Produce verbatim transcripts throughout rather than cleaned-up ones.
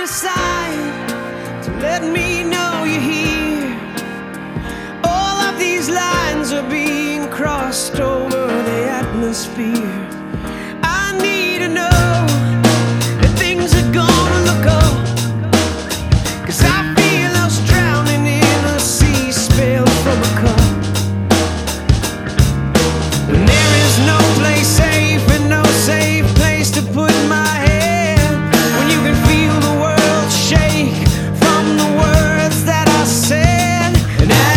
sign to let me know you're here. All of these lines are being crossed over the atmosphere. I need to know that things are gonna look up, 'cause I feel us drowning in a sea spilled from a cup. When there is no place safe and no safe place to put my head, when you can feel the world shake from the words that I said, and I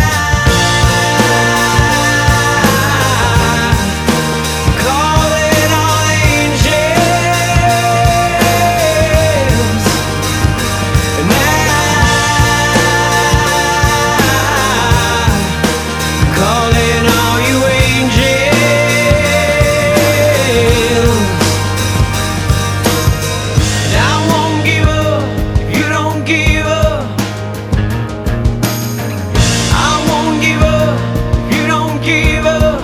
call it all angels, and I call it all you angels. And I won't give up if you don't give up. I won't give up if you don't give up.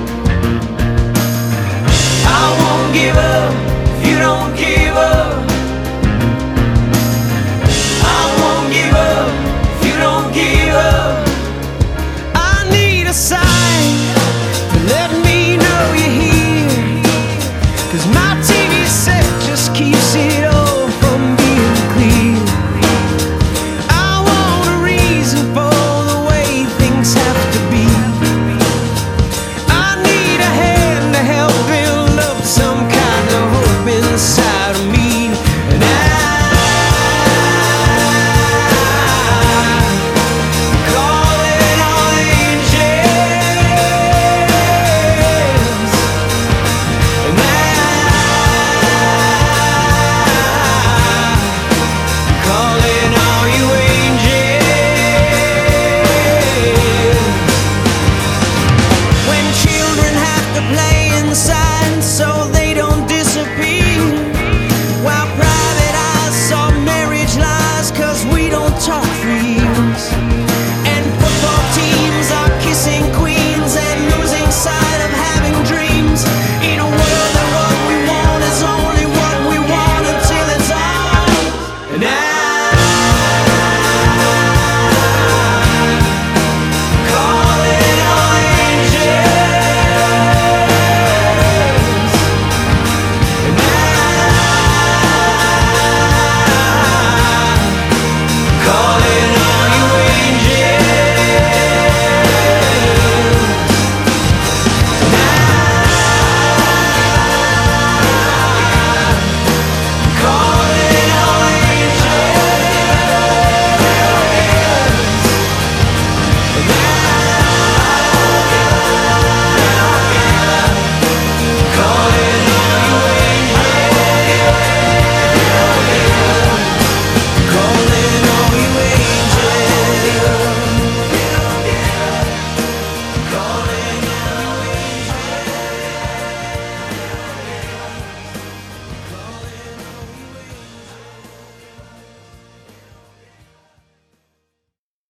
I won't give up if you don't give up. I won't give up if you don't give up. I need a sign to let me know you're here, 'cause my T V set just keeps it